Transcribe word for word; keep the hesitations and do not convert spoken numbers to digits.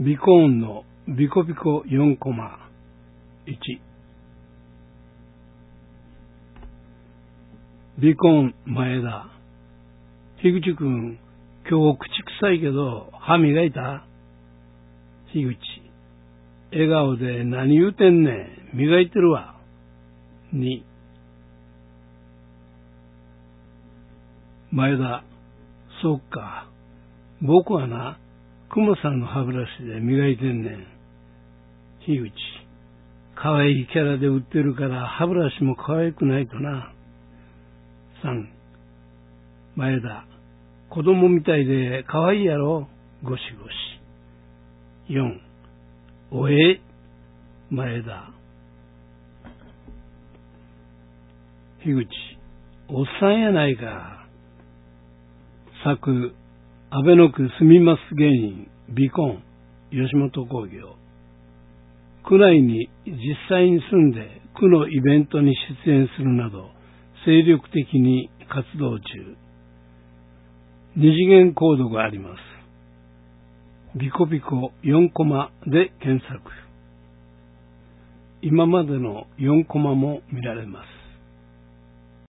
ビコーンのビコビコよんコマいち。ビコーン前田。樋口くん、今日口臭いけど歯磨いた？樋口。笑顔で何言うてんねん。磨いてるわ。に。前田。そっか。僕はな、クモさんの歯ブラシで磨いてんねん。樋口。かわいいキャラで売ってるから歯ブラシもかわいくないとな。さん。前田。子供みたいでかわいいやろ。ゴシゴシ。よん。おえ前田。樋口。おっさんやないか。作、安倍の区住みます芸人、ビコン、吉本興業。区内に実際に住んで区のイベントに出演するなど、精力的に活動中。二次元コードがあります。ビコビコよんコマで検索。今までのよんコマも見られます。